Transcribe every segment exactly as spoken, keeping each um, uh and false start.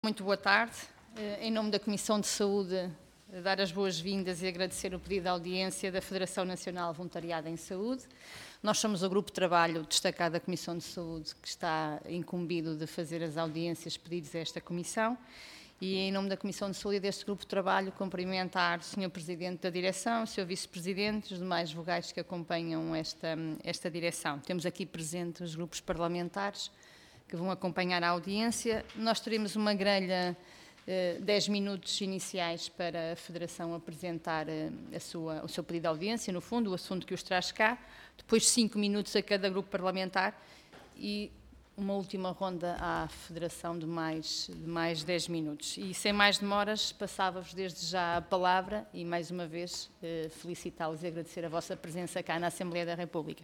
Muito boa tarde. Em nome da Comissão de Saúde, dar as boas-vindas e agradecer o pedido de audiência da Federação Nacional Voluntariado em Saúde. Nós somos o grupo de trabalho destacado da Comissão de Saúde que está incumbido de fazer as audiências pedidas a esta Comissão. E em nome da Comissão de Saúde e deste grupo de trabalho, cumprimentar o senhor Presidente da Direção, o senhor Vice-Presidente, os demais vogais que acompanham esta, esta direção. Temos aqui presentes os grupos parlamentares que vão acompanhar a audiência. Nós teremos uma grelha, eh, dez minutos iniciais para a Federação apresentar eh, a sua, o seu pedido de audiência, no fundo, o assunto que os traz cá, depois cinco minutos a cada grupo parlamentar e uma última ronda à Federação de mais, de mais dez minutos. E sem mais demoras, passava-vos desde já a palavra e, mais uma vez, eh, felicitá-los e agradecer a vossa presença cá na Assembleia da República.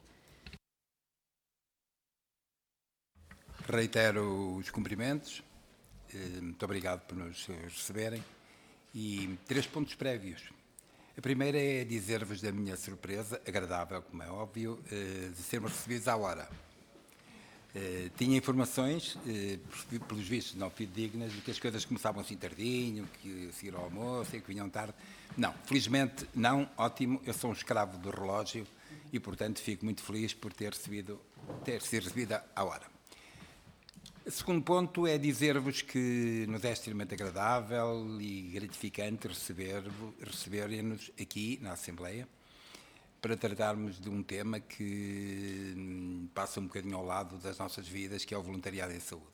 Reitero os cumprimentos, muito obrigado por nos receberem, e três pontos prévios. A primeira é dizer-vos da minha surpresa, agradável, como é óbvio, de sermos recebidos à hora. Tinha informações, pelos vistos não fidedignas, de que as coisas começavam assim tardinho, que seguir ao almoço e que vinham tarde. Não, felizmente não, ótimo, eu sou um escravo do relógio e, portanto, fico muito feliz por ter, recebido, ter sido recebida à hora. O segundo ponto é dizer-vos que nos é extremamente agradável e gratificante receber-nos aqui na Assembleia para tratarmos de um tema que passa um bocadinho ao lado das nossas vidas, que é o voluntariado em saúde.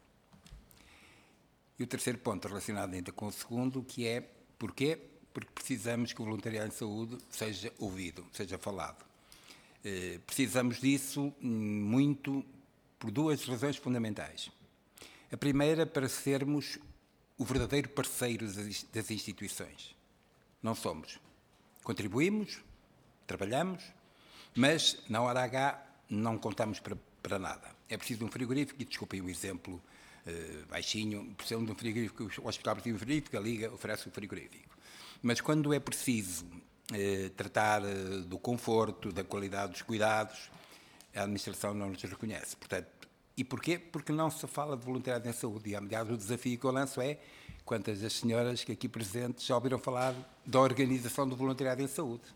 E o terceiro ponto, relacionado ainda com o segundo, que é porquê? Porque precisamos que o voluntariado em saúde seja ouvido, seja falado. Precisamos disso muito por duas razões fundamentais. A primeira, para sermos o verdadeiro parceiro das instituições. Não somos. Contribuímos, trabalhamos, mas na hora H não contamos para, para nada. É preciso um frigorífico, e desculpem o exemplo uh, baixinho, precisamos de um frigorífico, o Hospital precisa de um frigorífico, a Liga oferece o frigorífico. Mas quando é preciso uh, tratar uh, do conforto, da qualidade dos cuidados, a administração não nos reconhece. Portanto, e porquê? Porque não se fala de voluntariado em saúde. E, aliás, o desafio que eu lanço é quantas das senhoras que aqui presentes já ouviram falar da organização do voluntariado em saúde?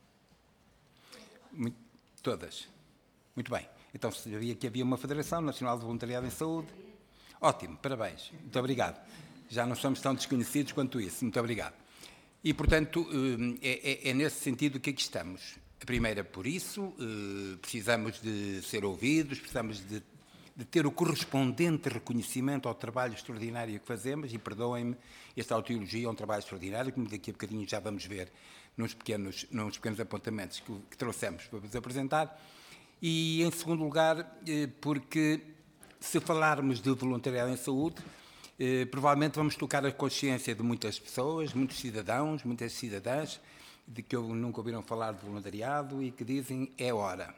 Muito, todas. Muito bem. Então, sabia que havia uma Federação Nacional de Voluntariado em Saúde? Ótimo, parabéns. Muito obrigado. Já não somos tão desconhecidos quanto isso. Muito obrigado. E, portanto, é, é, é nesse sentido que aqui estamos. A primeira, por isso, precisamos de ser ouvidos, precisamos de, de ter o correspondente reconhecimento ao trabalho extraordinário que fazemos, e perdoem-me, esta autoilogia é um trabalho extraordinário, como daqui a bocadinho já vamos ver nos pequenos, nos pequenos apontamentos que, que trouxemos para vos apresentar. E, em segundo lugar, porque se falarmos de voluntariado em saúde, provavelmente vamos tocar a consciência de muitas pessoas, muitos cidadãos, muitas cidadãs, de que nunca ouviram falar de voluntariado e que dizem é hora,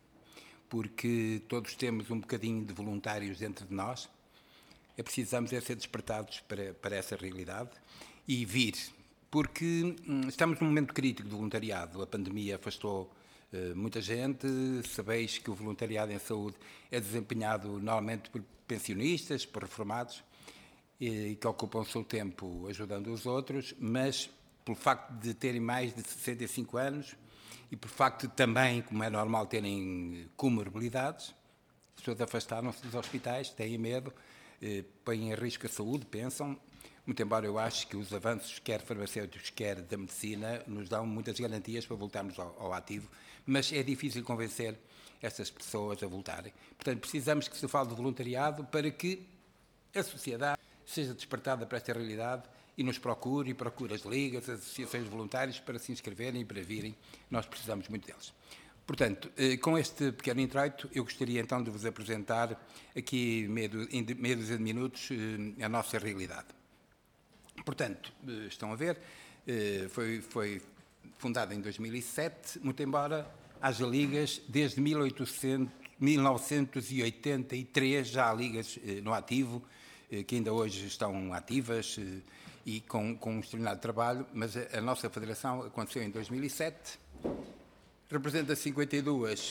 porque todos temos um bocadinho de voluntários dentro de nós, é precisamos é ser despertados para, para essa realidade e vir, porque hum, estamos num momento crítico do voluntariado, a pandemia afastou uh, muita gente, sabeis que o voluntariado em saúde é desempenhado normalmente por pensionistas, por reformados, e que ocupam o seu tempo ajudando os outros, mas pelo facto de terem mais de sessenta e cinco anos e por facto de também, como é normal, terem comorbilidades, as pessoas afastaram-se dos hospitais, têm medo, eh, põem em risco a saúde, pensam, muito embora eu acho que os avanços, quer farmacêuticos, quer da medicina, nos dão muitas garantias para voltarmos ao, ao ativo, mas é difícil convencer essas pessoas a voltarem. Portanto, precisamos que se fale de voluntariado para que a sociedade seja despertada para esta realidade e nos procure, e procure as ligas, as associações de voluntários para se inscreverem e para virem. Nós precisamos muito deles. Portanto, com este pequeno introito, eu gostaria então de vos apresentar aqui, em meia dúzia de minutos, a nossa realidade. Portanto, estão a ver, foi, foi fundada em dois mil e sete, muito embora haja ligas desde mil novecentos e oitenta e três, já há ligas no ativo, que ainda hoje estão ativas e com, com um extraordinário trabalho, mas a, a nossa federação aconteceu em dois mil e sete, representa cinquenta e duas,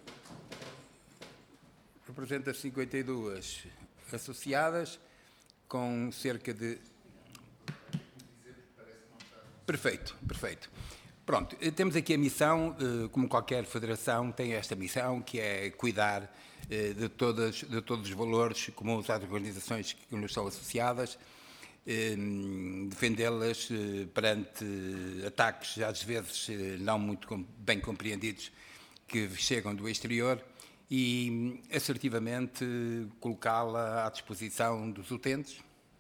representa cinquenta e duas associadas, com cerca de... Perfeito, perfeito. Pronto, temos aqui a missão, como qualquer federação tem esta missão, que é cuidar de, todas, de todos os valores comuns às organizações que nos são associadas, defendê-las perante ataques, às vezes não muito bem compreendidos, que chegam do exterior, e assertivamente colocá-la à disposição dos utentes.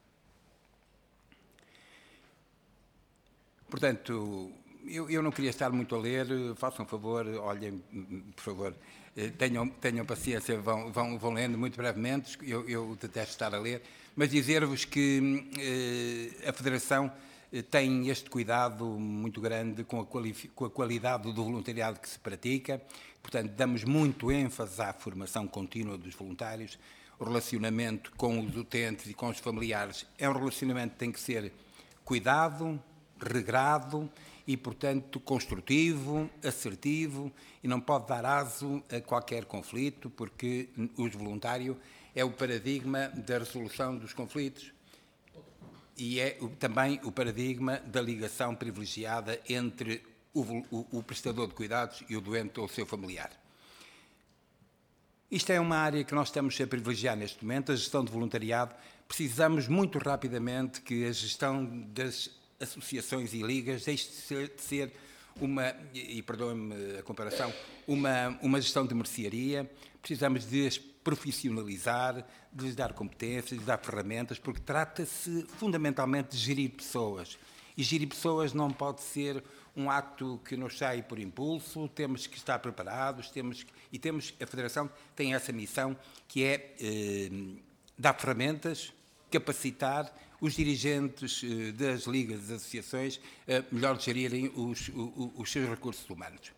Portanto, eu, eu não queria estar muito a ler, façam um favor, olhem, por favor, tenham, tenham paciência, vão, vão, vão lendo muito brevemente, eu, eu detesto estar a ler, mas dizer-vos que eh, a Federação tem este cuidado muito grande com a, com a qualidade do voluntariado que se pratica, portanto, damos muito ênfase à formação contínua dos voluntários, o relacionamento com os utentes e com os familiares é um relacionamento que tem que ser cuidado, regrado e, portanto, construtivo, assertivo e não pode dar aso a qualquer conflito, porque o voluntário é o paradigma da resolução dos conflitos e é também o paradigma da ligação privilegiada entre o, o, o prestador de cuidados e o doente ou o seu familiar. Isto é uma área que nós estamos a privilegiar neste momento, a gestão de voluntariado. Precisamos muito rapidamente que a gestão das associações e ligas deixe de ser, de ser uma, e perdoem-me a comparação, uma, uma gestão de mercearia. Precisamos de as profissionalizar, de lhes dar competências, de lhes dar ferramentas, porque trata-se fundamentalmente de gerir pessoas. E gerir pessoas não pode ser um ato que nos sai por impulso, temos que estar preparados, temos, e temos, a Federação tem essa missão, que é eh, dar ferramentas, capacitar os dirigentes eh, das ligas, das associações, a melhor gerirem os, os, os seus recursos humanos.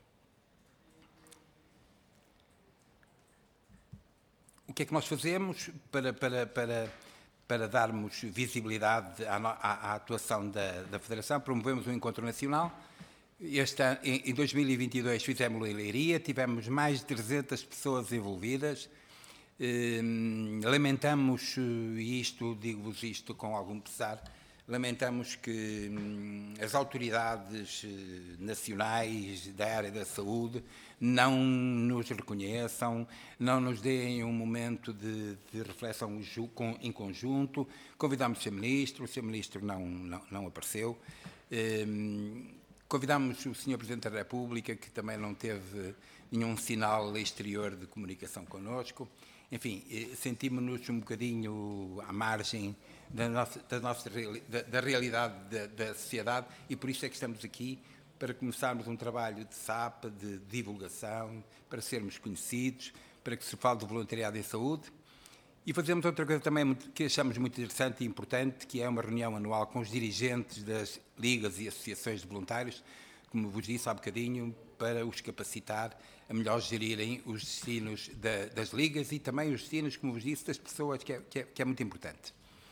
O que é que nós fazemos para, para, para, para darmos visibilidade à, à, à atuação da, da Federação? Promovemos um encontro nacional. Este ano, em, em dois mil e vinte e dois fizemos-lo em Leiria, tivemos mais de trezentas pessoas envolvidas. Eh, lamentamos, e isto, digo-vos isto com algum pesar, lamentamos que hum, as autoridades nacionais da área da saúde não nos reconheçam, não nos deem um momento de, de reflexão em conjunto. Convidámos o senhor Ministro, o senhor Ministro não, não, não apareceu. Eh, convidámos o senhor Presidente da República, que também não teve nenhum sinal exterior de comunicação connosco. Enfim, sentimos-nos um bocadinho à margem da, nossa, da, nossa, da, da realidade da, da sociedade e por isso é que estamos aqui, para começarmos um trabalho de S A P, de divulgação, para sermos conhecidos, para que se fale do voluntariado em saúde. E fazemos outra coisa também que achamos muito interessante e importante, que é uma reunião anual com os dirigentes das ligas e associações de voluntários, como vos disse há bocadinho, para os capacitar a melhor gerirem os destinos da, das ligas e também os destinos, como vos disse, das pessoas, que é, que é, que é muito importante.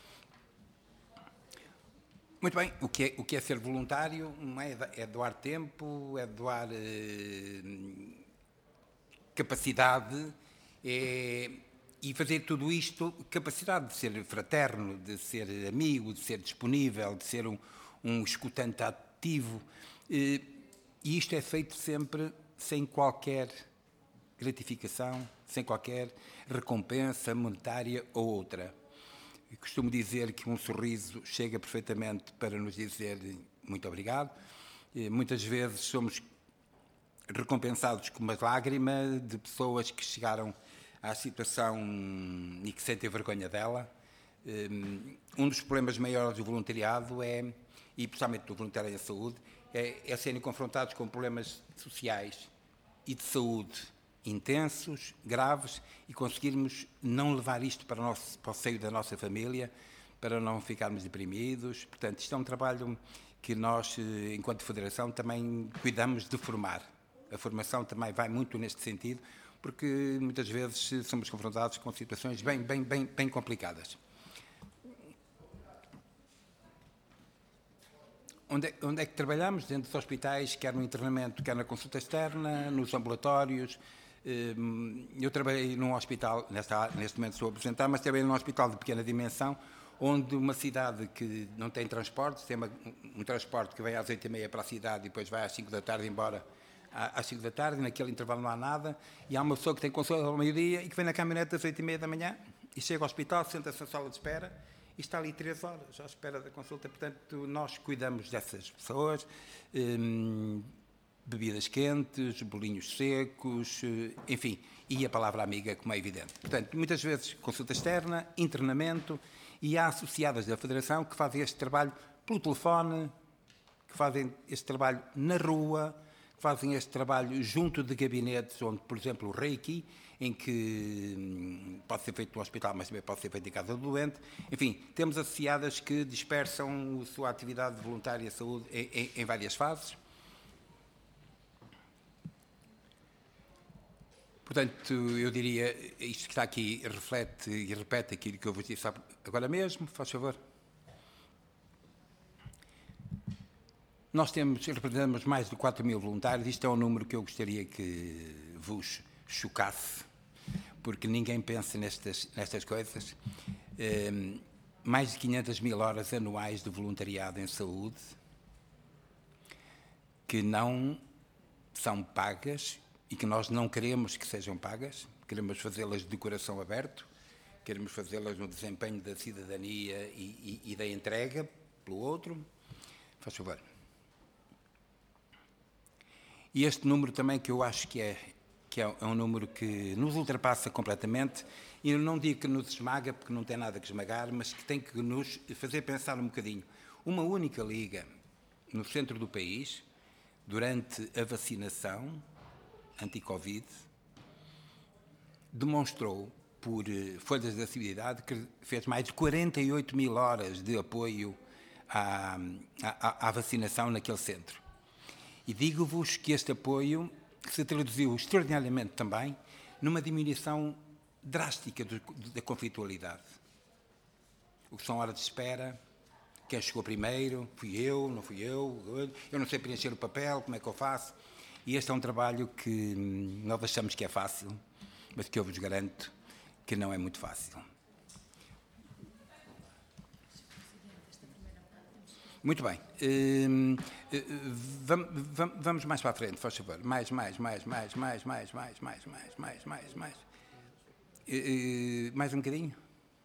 Muito bem, o que é, o que é ser voluntário? É, é doar tempo, é doar eh, capacidade, é, e fazer tudo isto, capacidade de ser fraterno, de ser amigo, de ser disponível, de ser um, um escutante ativo. Eh, e isto é feito sempre sem qualquer gratificação, sem qualquer recompensa monetária ou outra. Eu costumo dizer que um sorriso chega perfeitamente para nos dizer muito obrigado. E muitas vezes somos recompensados com uma lágrima de pessoas que chegaram à situação e que sentem vergonha dela. Um dos problemas maiores do voluntariado é, e principalmente do voluntário em saúde, é, é serem confrontados com problemas sociais e de saúde intensos, graves, e conseguirmos não levar isto para o, nosso, para o seio da nossa família, para não ficarmos deprimidos. Portanto, isto é um trabalho que nós, enquanto Federação, também cuidamos de formar. A formação também vai muito neste sentido, porque muitas vezes somos confrontados com situações bem, bem, bem, bem complicadas. Onde é, onde é que trabalhamos? Dentro dos hospitais, quer no internamento, quer na consulta externa, nos ambulatórios. Eu trabalhei num hospital, nesta, neste momento estou a apresentar, mas trabalhei num hospital de pequena dimensão, onde uma cidade que não tem transportes, tem uma, um transporte que vem às oito e meia para a cidade e depois vai às cinco da tarde embora às cinco da tarde, naquele intervalo não há nada, e há uma pessoa que tem consulta ao meio-dia e que vem na caminhonete às oito e meia da manhã e chega ao hospital, senta-se na sala de espera e está ali três horas à espera da consulta. Portanto, nós cuidamos dessas pessoas, hum, bebidas quentes, bolinhos secos, enfim, e a palavra amiga, como é evidente. Portanto, muitas vezes consulta externa, internamento, e há associadas da Federação que fazem este trabalho pelo telefone, que fazem este trabalho na rua, que fazem este trabalho junto de gabinetes, onde, por exemplo, o Reiki, em que hum, pode ser feito no hospital, mas também pode ser feito em casa do doente. Enfim, temos associadas que dispersam a sua atividade voluntária de saúde em, em, em várias fases. Portanto, eu diria, isto que está aqui reflete e repete aquilo que eu vos disse agora mesmo, faz favor. Nós temos, representamos mais de quatro mil voluntários, isto é um número que eu gostaria que vos chocasse, porque ninguém pensa nestas, nestas coisas. Um, mais de quinhentas mil horas anuais de voluntariado em saúde, que não são pagas, e que nós não queremos que sejam pagas, queremos fazê-las de coração aberto, queremos fazê-las no desempenho da cidadania e, e, e da entrega pelo outro. Faz favor. E este número também que eu acho que é, que é um número que nos ultrapassa completamente, e eu não digo que nos esmaga, porque não tem nada que esmagar, mas que tem que nos fazer pensar um bocadinho. Uma única liga no centro do país, durante a vacinação anti-Covid, demonstrou, por uh, folhas de acessibilidade, que fez mais de quarenta e oito mil horas de apoio à, à, à vacinação naquele centro. E digo-vos que este apoio se traduziu extraordinariamente também numa diminuição drástica do, da conflitualidade. O que são horas de espera, quem chegou primeiro, fui eu, não fui eu, eu não sei preencher o papel, como é que eu faço? E este é um trabalho que nós achamos que é fácil, mas que eu vos garanto que não é muito fácil. Muito bem. Uh, uh, vamos, vamos mais para a frente, faz favor. Mais, mais, mais, mais, mais, mais, mais, mais, mais, mais, mais, mais. Uh, uh, mais um bocadinho?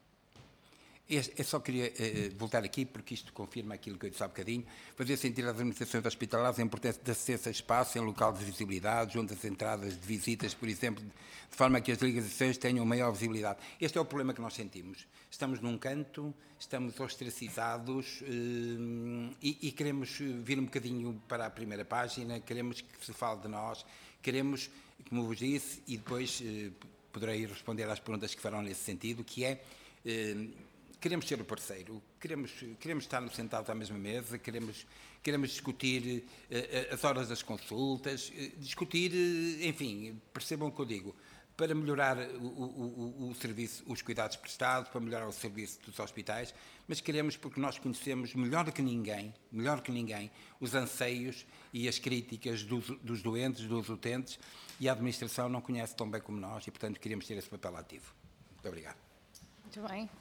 Eu só queria uh, voltar aqui, porque isto confirma aquilo que eu disse há bocadinho, fazer sentir às administrações hospitalares a importância de assistência a espaço em local de visibilidade, junto às entradas de visitas, por exemplo, de forma que as ligações tenham maior visibilidade. Este é o problema que nós sentimos. Estamos num canto, estamos ostracizados uh, e, e queremos vir um bocadinho para a primeira página, queremos que se fale de nós, queremos, como vos disse, e depois uh, poderei responder às perguntas que farão nesse sentido, que é... Uh, Queremos ser o parceiro, queremos, queremos estar sentados à mesma mesa, queremos, queremos discutir uh, as horas das consultas, uh, discutir, uh, enfim, percebam o que eu digo, para melhorar o, o, o, o serviço, os cuidados prestados, para melhorar o serviço dos hospitais, mas queremos porque nós conhecemos melhor que ninguém, melhor que ninguém, os anseios e as críticas dos, dos doentes, dos utentes, e a administração não conhece tão bem como nós e, portanto, queríamos ter esse papel ativo. Muito obrigado. Muito bem.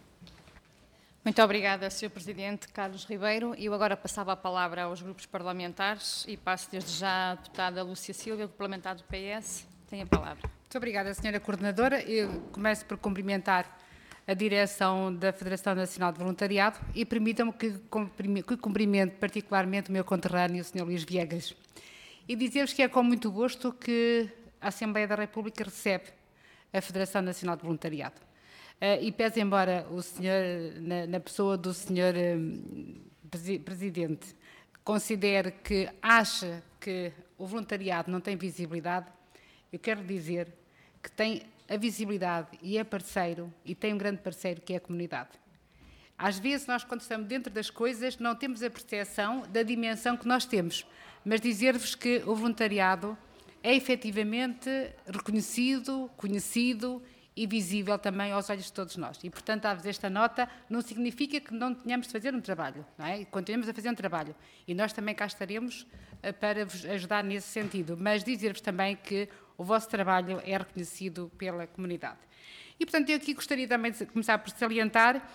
Muito obrigada, senhor Presidente Carlos Ribeiro. Eu agora passava a palavra aos grupos parlamentares e passo desde já à deputada Lúcia Silva, parlamentar do P S. Tem a palavra. Muito obrigada, senhora Coordenadora. Eu começo por cumprimentar a direção da Federação Nacional de Voluntariado e permitam-me que, que cumprimente particularmente o meu conterrâneo, o senhor Luís Viegas. E dizer-vos que é com muito gosto que a Assembleia da República recebe a Federação Nacional de Voluntariado. Uh, e pese embora o senhor, na, na pessoa do senhor um, Presidente, considere que acha que o voluntariado não tem visibilidade, eu quero dizer que tem a visibilidade e é parceiro, e tem um grande parceiro que é a comunidade. Às vezes nós, quando estamos dentro das coisas, não temos a percepção da dimensão que nós temos, mas dizer-vos que o voluntariado é efetivamente reconhecido, conhecido e visível também aos olhos de todos nós. E, portanto, dar-vos esta nota não significa que não tenhamos de fazer um trabalho, não é? Continuamos a fazer um trabalho. E nós também cá estaremos uh, para vos ajudar nesse sentido. Mas dizer-vos também que o vosso trabalho é reconhecido pela comunidade. E, portanto, eu aqui gostaria também de começar por salientar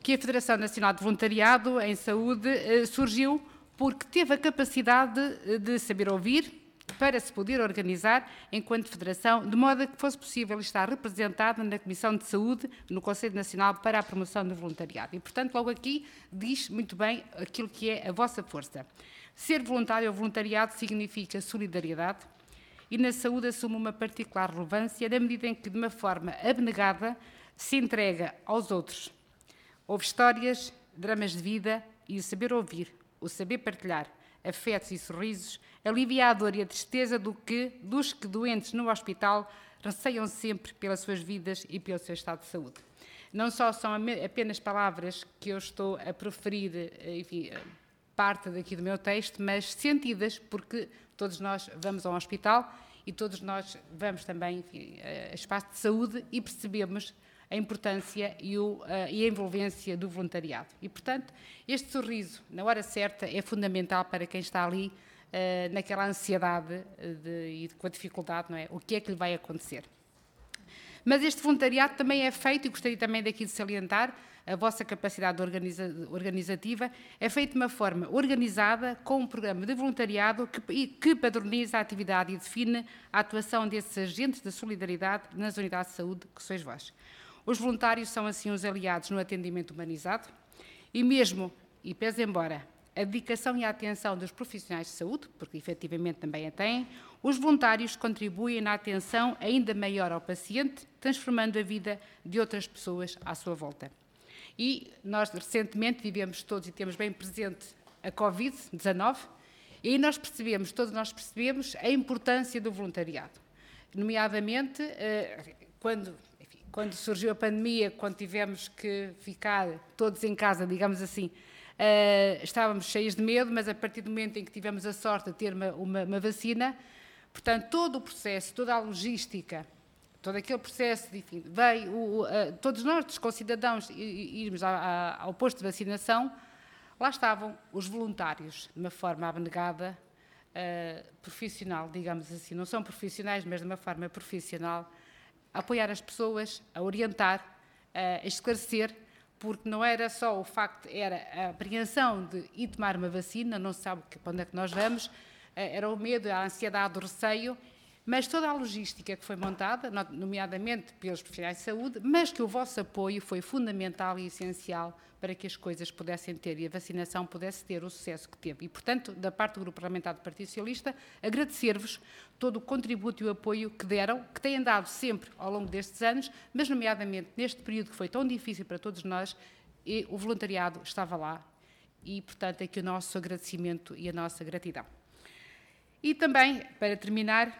que a Federação Nacional de Voluntariado em Saúde uh, surgiu porque teve a capacidade de saber ouvir, para se poder organizar enquanto federação, de modo a que fosse possível estar representada na Comissão de Saúde, no Conselho Nacional para a Promoção do Voluntariado. E, portanto, logo aqui diz muito bem aquilo que é a vossa força. Ser voluntário ou voluntariado significa solidariedade e na saúde assume uma particular relevância na medida em que, de uma forma abnegada, se entrega aos outros. Houve histórias, dramas de vida e o saber ouvir, o saber partilhar, afetos e sorrisos, alivia a dor e a tristeza do que, dos que doentes no hospital receiam sempre pelas suas vidas e pelo seu estado de saúde. Não só são apenas palavras que eu estou a proferir, enfim, parte daqui do meu texto, mas sentidas, porque todos nós vamos a um hospital e todos nós vamos também, enfim, a espaço de saúde e percebemos a importância e, o, a, e a envolvência do voluntariado. E, portanto, este sorriso, na hora certa, é fundamental para quem está ali uh, naquela ansiedade de, e com a dificuldade, não é? O que é que lhe vai acontecer? Mas este voluntariado também é feito, e gostaria também daqui de salientar, a vossa capacidade organiza, organizativa, é feito de uma forma organizada, com um programa de voluntariado que, que padroniza a atividade e define a atuação desses agentes da solidariedade nas unidades de saúde que sois vós. Os voluntários são, assim, os aliados no atendimento humanizado e mesmo, e pese embora, a dedicação e a atenção dos profissionais de saúde, porque efetivamente também a têm, os voluntários contribuem na atenção ainda maior ao paciente, transformando a vida de outras pessoas à sua volta. E nós recentemente vivemos todos e temos bem presente a covid dezanove e nós percebemos, todos nós percebemos a importância do voluntariado, nomeadamente quando... Quando surgiu a pandemia, quando tivemos que ficar todos em casa, digamos assim, uh, estávamos cheios de medo, mas a partir do momento em que tivemos a sorte de ter uma, uma, uma vacina, portanto, todo o processo, toda a logística, todo aquele processo, enfim, veio, o, uh, todos nós, os concidadãos, irmos a, a, ao posto de vacinação, lá estavam os voluntários, de uma forma abnegada, uh, profissional, digamos assim. Não são profissionais, mas de uma forma profissional, a apoiar as pessoas, a orientar, a esclarecer, porque não era só o facto, era a apreensão de ir tomar uma vacina, não se sabe para onde é que nós vamos, era o medo, a ansiedade, o receio, mas toda a logística que foi montada, nomeadamente pelos profissionais de saúde, mas que o vosso apoio foi fundamental e essencial para que as coisas pudessem ter e a vacinação pudesse ter o sucesso que teve. E, portanto, da parte do Grupo Parlamentar do Partido Socialista, agradecer-vos todo o contributo e o apoio que deram, que têm dado sempre ao longo destes anos, mas nomeadamente neste período que foi tão difícil para todos nós, e o voluntariado estava lá e, portanto, aqui o nosso agradecimento e a nossa gratidão. E também, para terminar,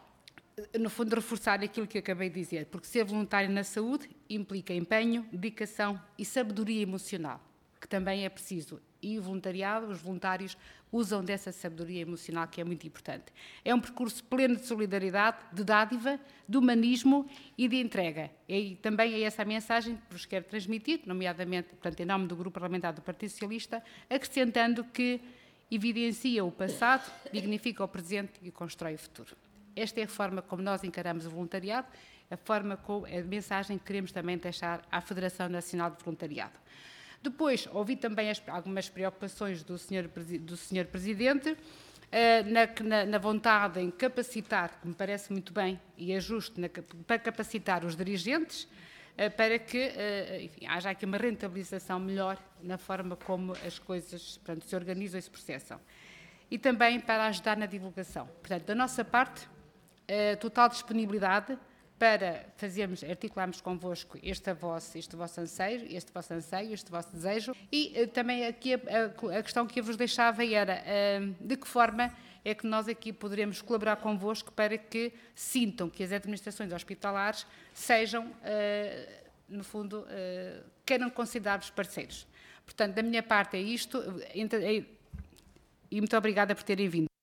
no fundo, reforçar aquilo que eu acabei de dizer, porque ser voluntário na saúde implica empenho, dedicação e sabedoria emocional, que também é preciso. E o voluntariado, os voluntários, usam dessa sabedoria emocional, que é muito importante. É um percurso pleno de solidariedade, de dádiva, de humanismo e de entrega. E também é essa a mensagem que vos quero transmitir, nomeadamente, portanto, em nome do Grupo Parlamentar do Partido Socialista, acrescentando que evidencia o passado, dignifica o presente e constrói o futuro. Esta é a forma como nós encaramos o voluntariado, a forma como a mensagem que queremos também deixar à Federação Nacional de Voluntariado. Depois, ouvi também as, algumas preocupações do senhor, do senhor Presidente, eh, na, na, na vontade em capacitar, que me parece muito bem e é justo, na, para capacitar os dirigentes, eh, para que eh, enfim, haja aqui uma rentabilização melhor na forma como as coisas, portanto, se organizam e se processam. E também para ajudar na divulgação. Portanto, da nossa parte, Uh, total disponibilidade para fazermos, articularmos convosco este vosso, este vosso anseio, este vosso anseio, este vosso desejo. E uh, também aqui a, a, a questão que eu vos deixava era uh, de que forma é que nós aqui poderemos colaborar convosco para que sintam que as administrações hospitalares sejam, uh, no fundo, uh, queiram considerar-vos parceiros. Portanto, da minha parte é isto, e muito obrigada por terem vindo.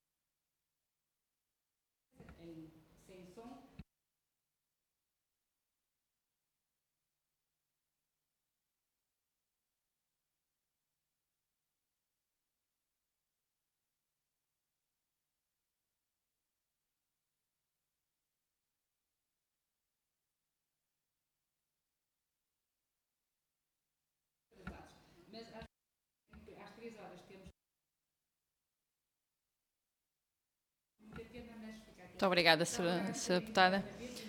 Muito obrigada, senhora Deputada.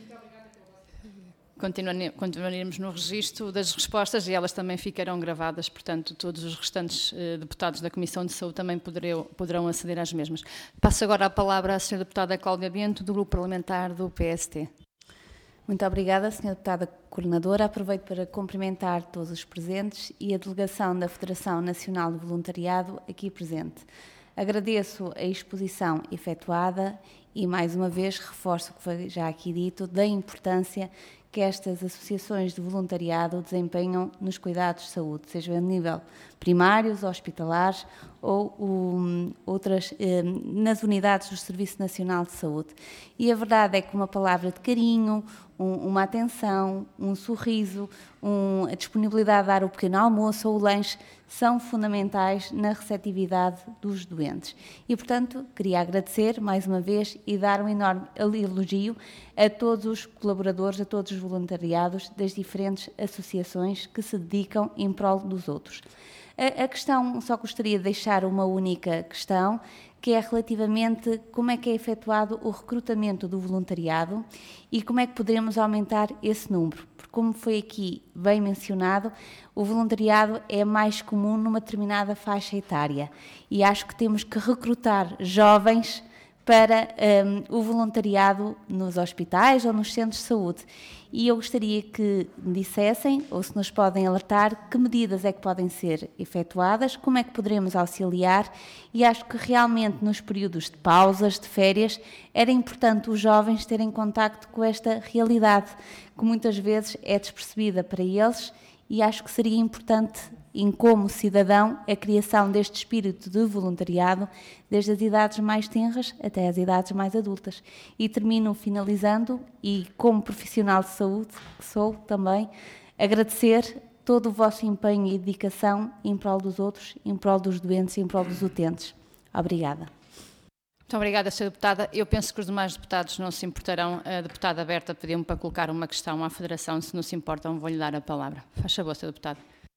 Continuaremos no registro das respostas e elas também ficarão gravadas, portanto, todos os restantes eh, deputados da Comissão de Saúde também poderão, poderão aceder às mesmas. Passo agora a palavra à senhora Deputada Cláudia Bento, do Grupo Parlamentar do P S T. Muito obrigada, senhora Deputada Coordenadora. Aproveito para cumprimentar todos os presentes e a delegação da Federação Nacional de Voluntariado aqui presente. Agradeço a exposição efetuada e, mais uma vez, reforço o que foi já aqui dito, da importância que estas associações de voluntariado desempenham nos cuidados de saúde, seja a nível primários, hospitalares ou um, outras um, nas unidades do Serviço Nacional de Saúde. E a verdade é que uma palavra de carinho, um, uma atenção, um sorriso, um, a disponibilidade de dar o pequeno almoço ou o lanche são fundamentais na receptividade dos doentes. E, portanto, queria agradecer mais uma vez e dar um enorme elogio a todos os colaboradores, a todos os voluntariados das diferentes associações que se dedicam em prol dos outros. A, a questão, só gostaria de deixar uma única questão, que é relativamente como é que é efetuado o recrutamento do voluntariado e como é que poderemos aumentar esse número. Porque, como foi aqui bem mencionado, o voluntariado é mais comum numa determinada faixa etária e acho que temos que recrutar jovens para um, o voluntariado nos hospitais ou nos centros de saúde. E eu gostaria que me dissessem, ou se nos podem alertar, que medidas é que podem ser efetuadas, como é que poderemos auxiliar, e acho que realmente nos períodos de pausas, de férias, era importante os jovens terem contacto com esta realidade, que muitas vezes é despercebida para eles, e acho que seria importante, em como cidadão, a criação deste espírito de voluntariado, desde as idades mais tenras até as idades mais adultas. E termino finalizando, e como profissional de saúde, que sou também, agradecer todo o vosso empenho e dedicação em prol dos outros, em prol dos doentes e em prol dos utentes. Obrigada. Muito obrigada, senhora Deputada. Eu penso que os demais deputados não se importarão. A deputada Berta pediu-me para colocar uma questão à Federação. Se não se importam, vou-lhe dar a palavra. Faz favor, senhora Deputada.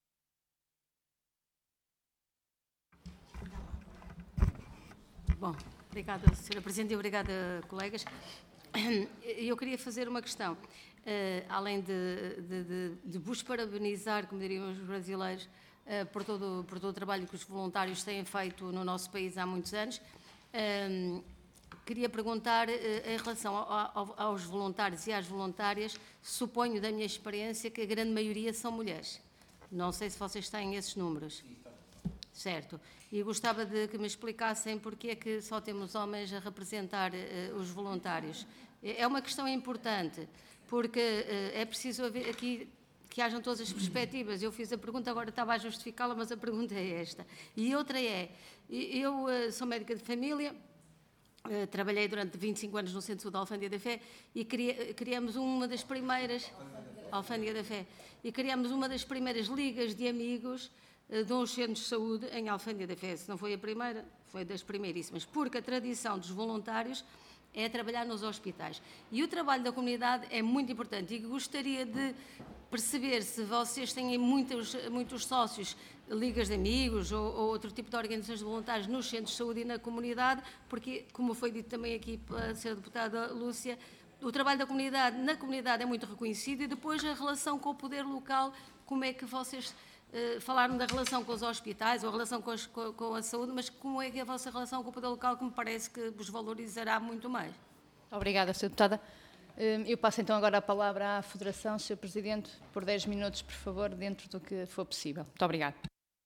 Bom, obrigada, senhora Presidente, e obrigada, colegas. Eu queria fazer uma questão. Uh, além de, de, de, de vos parabenizar, como diriam os brasileiros, uh, por, todo, por todo o trabalho que os voluntários têm feito no nosso país há muitos anos, uh, queria perguntar, uh, em relação ao, ao, aos voluntários e às voluntárias, suponho da minha experiência que a grande maioria são mulheres. Não sei se vocês têm esses números. Certo. E gostava de que me explicassem porque é que só temos homens a representar uh, os voluntários. É uma questão importante, porque uh, é preciso haver aqui que hajam todas as perspectivas. Eu fiz a pergunta, agora estava a justificá-la, mas a pergunta é esta. E outra é, eu uh, sou médica de família, uh, trabalhei durante vinte e cinco anos no Centro de Saúde da Alfândega da Fé e cria, criamos uma das primeiras, Alfândega da Fé, e criamos uma das primeiras ligas de amigos de uns centros de saúde em Alfândega da Fé. Se não foi a primeira, foi das primeiríssimas, porque a tradição dos voluntários é trabalhar nos hospitais. E o trabalho da comunidade é muito importante e gostaria de perceber se vocês têm muitos, muitos sócios, ligas de amigos ou, ou outro tipo de organizações de voluntários nos centros de saúde e na comunidade, porque, como foi dito também aqui pela senhora deputada Lúcia, o trabalho da comunidade na comunidade é muito reconhecido e depois a relação com o poder local, como é que vocês... Uh, falaram da relação com os hospitais ou a relação com, as, com, com a saúde, mas como é que é a vossa relação com o poder local, que me parece que vos valorizará muito mais? Obrigada, senhora Deputada. Uh, eu passo então agora a palavra à Federação, senhor Presidente, por dez minutos, por favor, dentro do que for possível. Muito obrigada.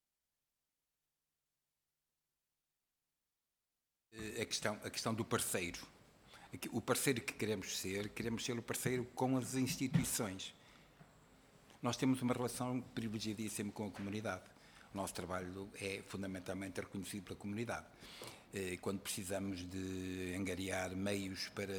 A questão, a questão do parceiro. O parceiro que queremos ser, queremos ser o parceiro com as instituições. Nós temos uma relação privilegiadíssima com a comunidade. O nosso trabalho é fundamentalmente reconhecido pela comunidade. Quando precisamos de angariar meios para,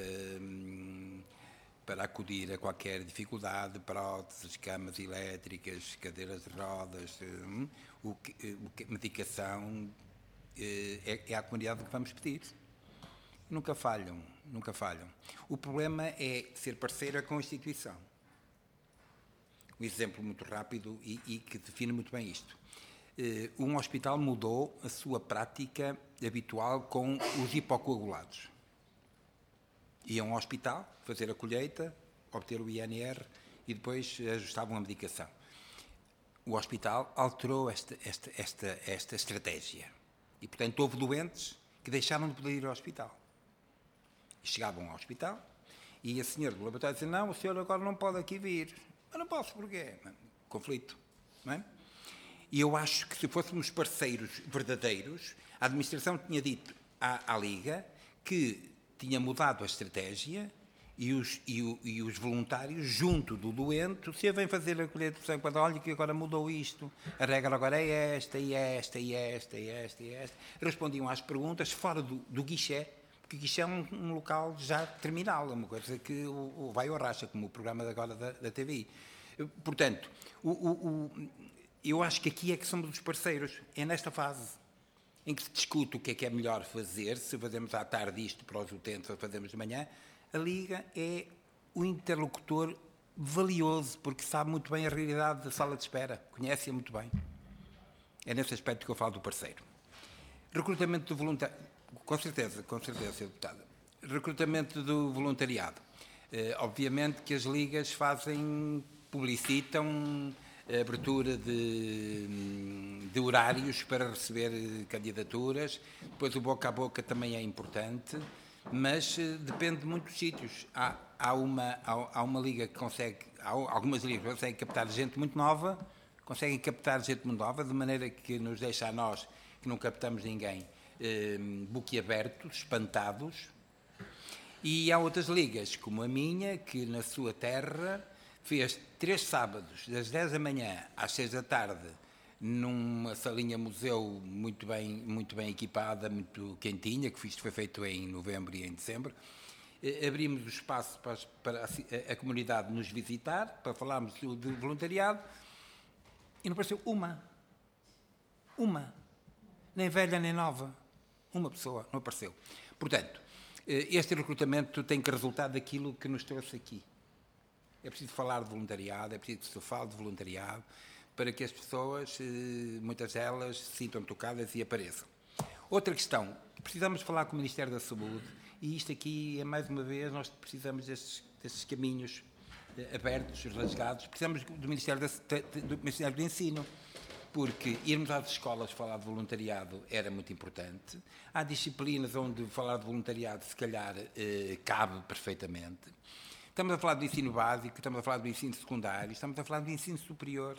para acudir a qualquer dificuldade, próteses, camas elétricas, cadeiras de rodas, o que, o que, medicação, é, é à comunidade que vamos pedir. Nunca falham, nunca falham. O problema é ser parceira com a instituição. Um exemplo muito rápido e, e que define muito bem isto. Uh, um hospital mudou a sua prática habitual com os hipocoagulados. Iam ao hospital, fazer a colheita, obter o I N R e depois ajustavam a medicação. O hospital alterou esta, esta, esta, esta estratégia. E, portanto, houve doentes que deixaram de poder ir ao hospital. Chegavam ao hospital e a senhora do laboratório dizia, não, o senhor agora não pode aqui vir. Mas não posso, porquê? Conflito, não é? E eu acho que se fôssemos parceiros verdadeiros, a administração tinha dito à, à Liga que tinha mudado a estratégia e os, e, o, e os voluntários, junto do doente, se vem fazer a colheita de sangue, quando olha que agora mudou isto, a regra agora é esta, e esta, e esta, e esta, e esta, respondiam às perguntas fora do, do guichê, porque o guichê é um, um local já terminal, é uma coisa que o, o vai ao racha, como o programa de agora da, da T V I. Portanto, o, o, o, eu acho que aqui é que somos os parceiros, é nesta fase em que se discute o que é que é melhor fazer, se fazemos à tarde isto para os utentes ou fazemos de manhã. A Liga é o interlocutor valioso, porque sabe muito bem a realidade da sala de espera, conhece-a muito bem. É nesse aspecto que eu falo do parceiro. Recrutamento do voluntariado, com certeza, com certeza, senhora Deputada. Recrutamento do voluntariado. Eh, obviamente que as ligas fazem, publicitam a abertura de, de horários para receber candidaturas, depois o boca a boca também é importante, mas uh, depende de muitos sítios. Há, há, uma, há, há uma liga que consegue, há algumas ligas que conseguem captar gente muito nova, conseguem captar gente muito nova, de maneira que nos deixa a nós, que não captamos ninguém, uh, boquiabertos, espantados. E há outras ligas, como a minha, que na sua terra fez três sábados, das dez da manhã às seis da tarde, numa salinha museu muito bem, muito bem equipada, muito quentinha, que isto foi feito em novembro e em dezembro. Abrimos o espaço para, para a, a comunidade nos visitar, para falarmos do, do voluntariado, e não apareceu uma. Uma. Nem velha, nem nova. Uma pessoa, não apareceu. Portanto, este recrutamento tem que resultar daquilo que nos trouxe aqui. É preciso falar de voluntariado, é preciso que se fale de voluntariado, para que as pessoas, muitas delas, se sintam tocadas e apareçam. Outra questão, precisamos falar com o Ministério da Saúde, e isto aqui é, mais uma vez, nós precisamos destes, destes caminhos abertos, rasgados, precisamos do Ministério, da, do Ministério do Ensino, porque irmos às escolas falar de voluntariado era muito importante. Há disciplinas onde falar de voluntariado, se calhar, eh, cabe perfeitamente. Estamos a falar do ensino básico, estamos a falar do ensino secundário, estamos a falar do ensino superior.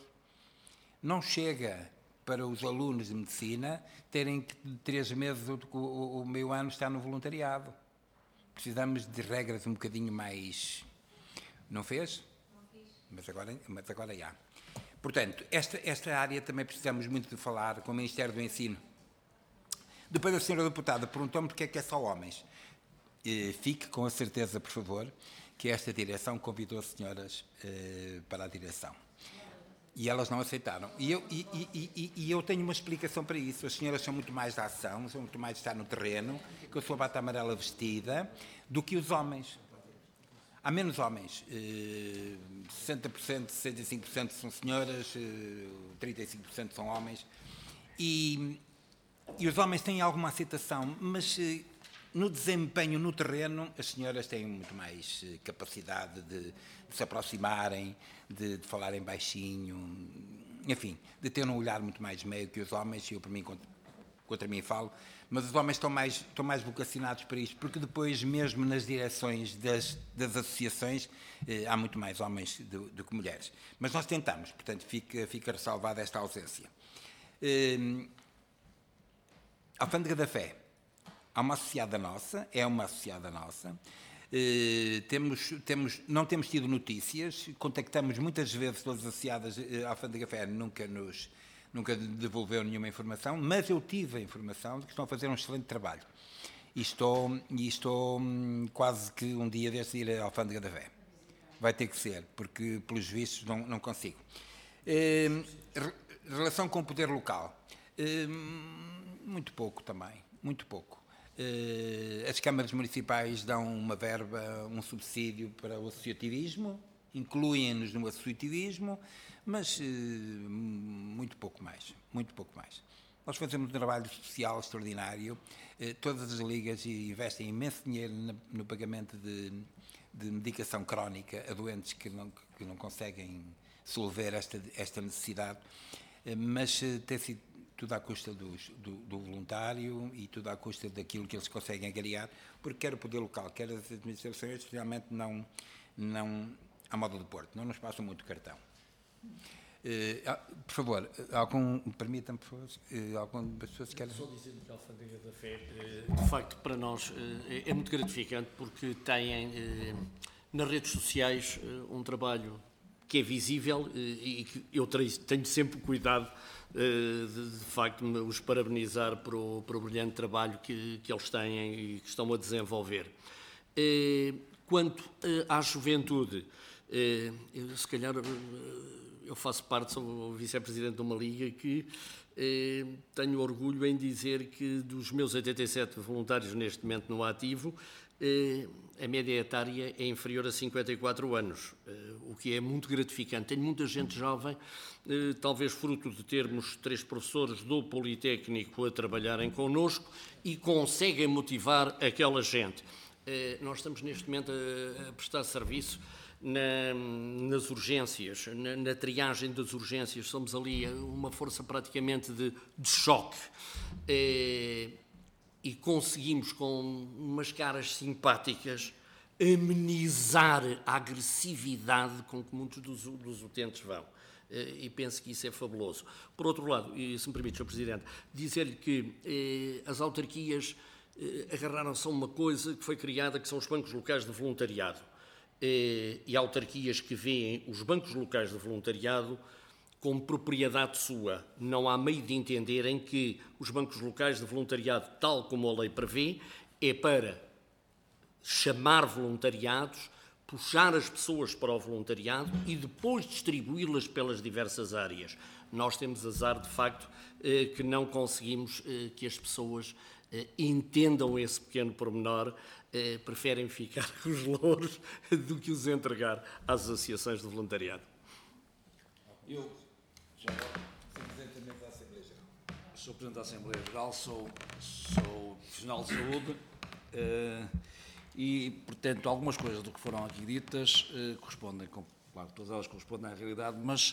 Não chega para os alunos de medicina terem que, de três meses, o, o, o meio ano estar no voluntariado. Precisamos de regras um bocadinho mais... Não fez? Não fiz. Mas agora, mas agora já. Portanto, esta, esta área também precisamos muito de falar com o Ministério do Ensino. Depois a senhora deputada perguntou-me porque é que é só homens. E fique com a certeza, por favor, que esta direção convidou as senhoras eh, para a direção. E elas não aceitaram. E eu, e, e, e, e eu tenho uma explicação para isso. As senhoras são muito mais da ação, são muito mais de estar no terreno, com a sua bata amarela vestida, do que os homens. Há menos homens. Eh, sessenta por cento, sessenta e cinco por cento são senhoras, eh, trinta e cinco por cento são homens. E, e os homens têm alguma aceitação, mas... Eh, no desempenho no terreno, as senhoras têm muito mais capacidade de, de se aproximarem, de, de falarem baixinho, enfim, de ter um olhar muito mais meio que os homens, e eu, por mim, contra, contra mim falo, mas os homens estão mais, estão mais vocacionados para isto, porque depois, mesmo nas direções das, das associações, eh, há muito mais homens do, do que mulheres. Mas nós tentamos, portanto, fica, fica ressalvada esta ausência. Eh, Alfândega da Fé. Há uma associada nossa, é uma associada nossa, eh, temos, temos, não temos tido notícias, contactamos muitas vezes todas as associadas, eh, a Alfândega Fé nunca nos nunca devolveu nenhuma informação, mas eu tive a informação de que estão a fazer um excelente trabalho. E estou, e estou hum, quase que um dia deste ir à Alfândega da Fé. Vai ter que ser, porque pelos vistos não, não consigo. Eh, relação com o poder local. Eh, muito pouco também, muito pouco. As câmaras municipais dão uma verba, um subsídio para o associativismo, incluem-nos no associativismo, mas muito pouco mais, muito pouco mais. Nós fazemos um trabalho social extraordinário. Todas as ligas investem imenso dinheiro no pagamento de, de medicação crónica a doentes que não, que não conseguem solver esta, esta necessidade, mas tem sido tudo à custa dos, do, do voluntário e tudo à custa daquilo que eles conseguem agregar, porque quer o poder local, quer as administrações, especialmente não, não à moda do Porto, não nos passam muito cartão. Uh, por favor, algum, permitam-me, por favor, uh, alguma das pessoas quer... Só dizer que a Alfândega da Fé, uh, de facto, para nós uh, é muito gratificante, porque têm uh, nas redes sociais uh, um trabalho que é visível uh, e que eu tenho sempre cuidado uh, de, de facto, os parabenizar para o, para o brilhante trabalho que, que eles têm e que estão a desenvolver. Uh, quanto uh, à juventude, uh, eu, se calhar... Uh, Eu faço parte, sou vice-presidente de uma liga que eh, tenho orgulho em dizer que dos meus oitenta e sete voluntários neste momento no ativo, eh, a média etária é inferior a cinquenta e quatro anos, eh, o que é muito gratificante. Tenho muita gente jovem, eh, talvez fruto de termos três professores do Politécnico a trabalharem connosco e conseguem motivar aquela gente. Eh, nós estamos neste momento a, a prestar serviço Na, nas urgências, na, na triagem das urgências, somos ali uma força praticamente de, de choque eh, e conseguimos com umas caras simpáticas amenizar a agressividade com que muitos dos, dos utentes vão. Eh, e penso que isso é fabuloso. Por outro lado, e se me permite, senhor Presidente, dizer-lhe que eh, as autarquias eh, agarraram-se a uma coisa que foi criada, que são os bancos locais de voluntariado. E autarquias que veem os bancos locais de voluntariado como propriedade sua. Não há meio de entenderem que os bancos locais de voluntariado, tal como a lei prevê, é para chamar voluntariados, puxar as pessoas para o voluntariado e depois distribuí-las pelas diversas áreas. Nós temos azar, de facto, que não conseguimos que as pessoas entendam esse pequeno pormenor, Eh, preferem ficar com os louros do que os entregar às associações de voluntariado. Eu, já sou Presidente da Assembleia Geral. Sou Presidente da Assembleia Geral, sou, sou profissional de saúde eh, e, portanto, algumas coisas do que foram aqui ditas eh, correspondem, com, claro, todas elas correspondem à realidade, mas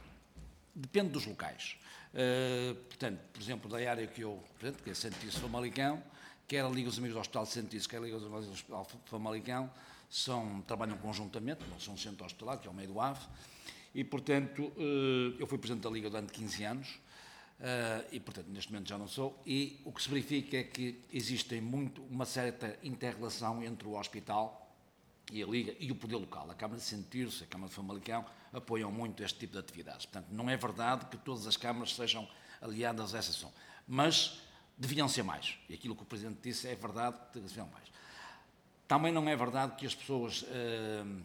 depende dos locais. Uh, portanto, por exemplo, da área que eu represento, que é Santice Famalicão, quer a Liga dos Amigos do Hospital de Santice, quer a Liga dos Amigos do Hospital de Famalicão, são, trabalham conjuntamente, não são um centro hospitalar, que é o meio do Ave, e, portanto, uh, eu fui Presidente da Liga durante quinze anos, uh, e, portanto, neste momento já não sou, e o que se verifica é que existe muito, uma certa inter-relação entre o hospital e a Liga e o poder local. A Câmara de Santice, a Câmara de Famalicão, apoiam muito este tipo de atividades. Portanto, não é verdade que todas as câmaras sejam aliadas a essa ação, mas deviam ser mais. E aquilo que o Presidente disse é verdade que deviam mais. Também não é verdade que as pessoas, eh,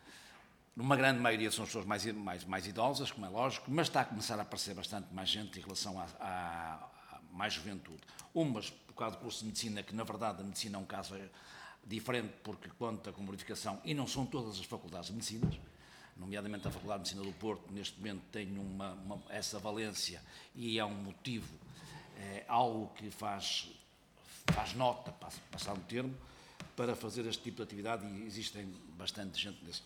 numa grande maioria, são as pessoas mais, mais, mais idosas, como é lógico, mas está a começar a aparecer bastante mais gente em relação à, à, à mais juventude. Umas, por causa do curso de Medicina, que na verdade a Medicina é um caso diferente porque conta com bonificação, e não são todas as faculdades de Medicina, nomeadamente a Faculdade de Medicina do Porto, neste momento tem uma, uma, essa valência e é um motivo, é algo que faz, faz nota, passar um termo, para fazer este tipo de atividade, e existem bastante gente nesse.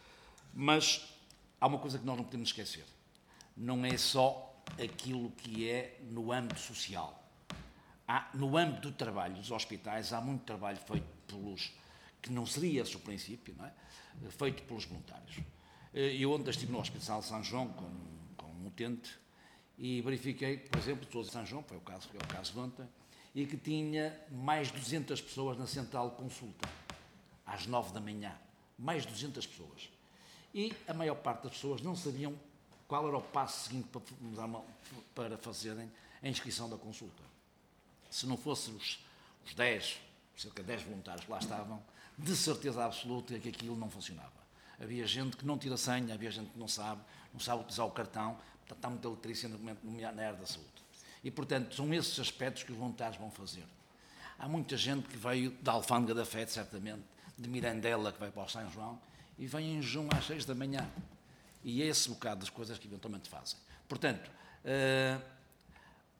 Mas há uma coisa que nós não podemos esquecer, não é só aquilo que é no âmbito social. Há, no âmbito do trabalho dos hospitais, há muito trabalho feito pelos, que não seria esse o princípio, não é? Feito pelos voluntários. Eu ontem estive no Hospital de São João com, com um utente e verifiquei, por exemplo, estou de São João, foi o caso, foi o caso de ontem, e que tinha mais de duzentas pessoas na central de consulta, às nove da manhã, mais de duzentas pessoas. E a maior parte das pessoas não sabiam qual era o passo seguinte para, para fazerem a inscrição da consulta. Se não fossem os, os dez, cerca de dez voluntários que lá estavam, de certeza absoluta que aquilo não funcionava. Havia gente que não tira senha, havia gente que não sabe, não sabe utilizar o cartão, portanto, está muita letrícia na área da saúde. E, portanto, são esses aspectos que os voluntários vão fazer. Há muita gente que veio da Alfândega da Fé, certamente, de Mirandela, que vai para o São João, e vem em junho às seis da manhã. E é esse bocado das coisas que eventualmente fazem. Portanto, uh,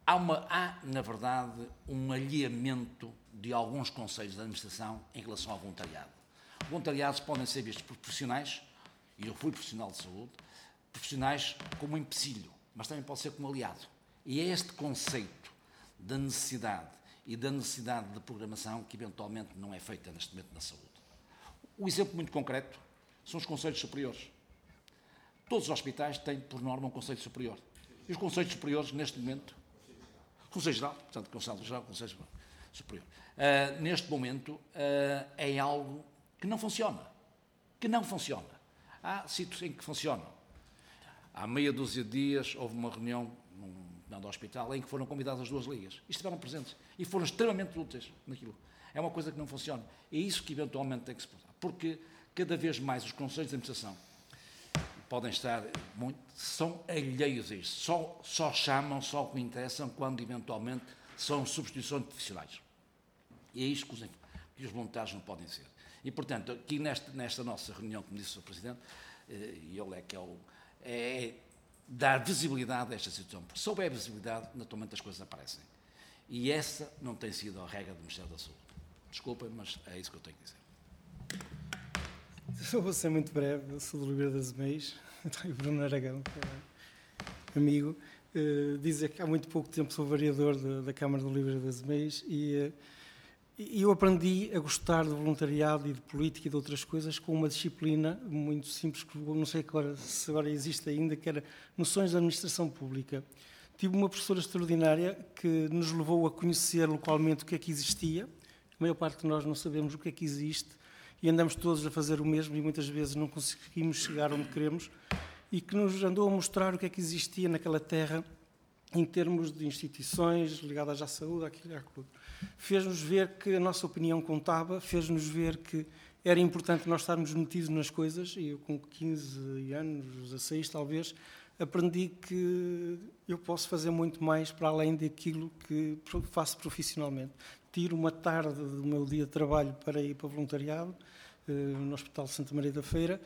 há, uma, há, na verdade, um alinhamento de alguns conselhos de administração em relação ao voluntariado. Voluntariados podem ser vistos por profissionais, e eu fui profissional de saúde, profissionais como um empecilho, mas também pode ser como aliado. E é este conceito da necessidade e da necessidade de programação que eventualmente não é feita neste momento na saúde. O exemplo muito concreto são os conselhos superiores. Todos os hospitais têm, por norma, um conselho superior. E os conselhos superiores, neste momento, Conselho Geral, portanto, Conselho Geral, Conselho Superior, uh, neste momento uh, é algo que não funciona. Que não funciona. Há sítios em que funcionam. Há meia dúzia de dias houve uma reunião num, num hospital em que foram convidadas as duas ligas e estiveram presentes e foram extremamente úteis naquilo. É uma coisa que não funciona. É isso que eventualmente tem que se passar. Porque cada vez mais os conselhos de administração podem estar muito, são alheios a isto. Só, só chamam, só o que interessam quando eventualmente são substituições de profissionais. E é isto que os, que os voluntários não podem ser. E, portanto, aqui nesta, nesta nossa reunião, como disse o Presidente, e ele é que é o... é dar visibilidade a esta situação. Porque se houver visibilidade, naturalmente as coisas aparecem. E essa não tem sido a regra do Ministério da Saúde. Desculpem, mas é isso que eu tenho que dizer. Eu vou ser muito breve. Eu sou do Oliveira das Meias, o Bruno Aragão, amigo. Uh, dizer que há muito pouco tempo sou vereador de, da Câmara de Oliveira das Meias e, uh, e eu aprendi a gostar de voluntariado e de política e de outras coisas com uma disciplina muito simples, que não sei agora, se agora existe ainda, que era Noções da Administração Pública. Tive uma professora extraordinária que nos levou a conhecer localmente o que é que existia. A maior parte de nós não sabemos o que é que existe e andamos todos a fazer o mesmo e muitas vezes não conseguimos chegar onde queremos, e que nos andou a mostrar o que é que existia naquela terra em termos de instituições ligadas à saúde, àquilo e àquilo. Fez-nos ver que a nossa opinião contava, fez-nos ver que era importante nós estarmos metidos nas coisas, e eu com quinze anos, dezasseis talvez, aprendi que eu posso fazer muito mais para além daquilo que faço profissionalmente. Tiro uma tarde do meu dia de trabalho para ir para voluntariado, no Hospital de Santa Maria da Feira.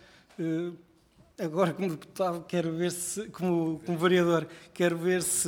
Agora, como deputado, quero ver se, como, como vereador, quero ver se,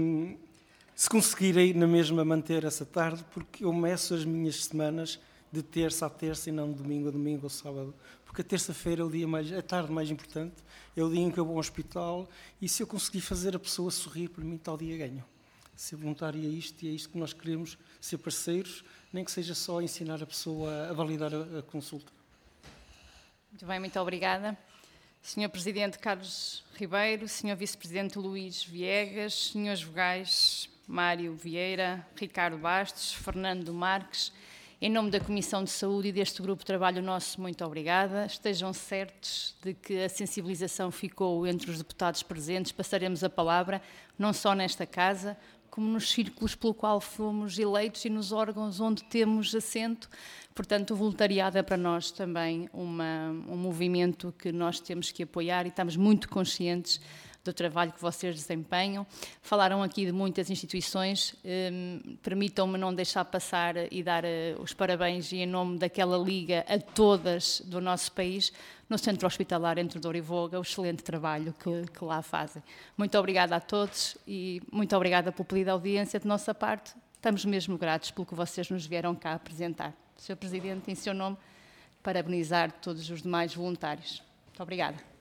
se conseguirei na mesma manter essa tarde, porque eu meço as minhas semanas de terça a terça e não de domingo a domingo ou sábado, porque a terça-feira é o dia mais, a tarde mais importante, é o dia em que eu vou ao hospital, e se eu conseguir fazer a pessoa sorrir, para mim tal dia ganho. Ser voluntário é isto, e é isto que nós queremos, ser parceiros, nem que seja só ensinar a pessoa a validar a, a consulta. Muito bem, muito obrigada. senhor Presidente Carlos Ribeiro, senhor Vice-Presidente Luís Viegas, senhores vogais Mário Vieira, Ricardo Bastos, Fernando Marques, em nome da Comissão de Saúde e deste grupo de trabalho nosso, muito obrigada. Estejam certos de que a sensibilização ficou entre os deputados presentes. Passaremos a palavra, não só nesta casa, como nos círculos pelo qual fomos eleitos e nos órgãos onde temos assento. Portanto, o voluntariado é para nós também uma, um movimento que nós temos que apoiar e estamos muito conscientes do trabalho que vocês desempenham. Falaram aqui de muitas instituições, um, permitam-me não deixar passar e dar uh, os parabéns e em nome daquela liga a todas do nosso país, no Centro Hospitalar Entre Douro e Voga, o excelente trabalho que, que lá fazem. Muito obrigada a todos e muito obrigada pelo pedido de audiência de nossa parte. Estamos mesmo gratos pelo que vocês nos vieram cá apresentar. senhor Presidente, em seu nome, parabenizar todos os demais voluntários. Muito obrigada.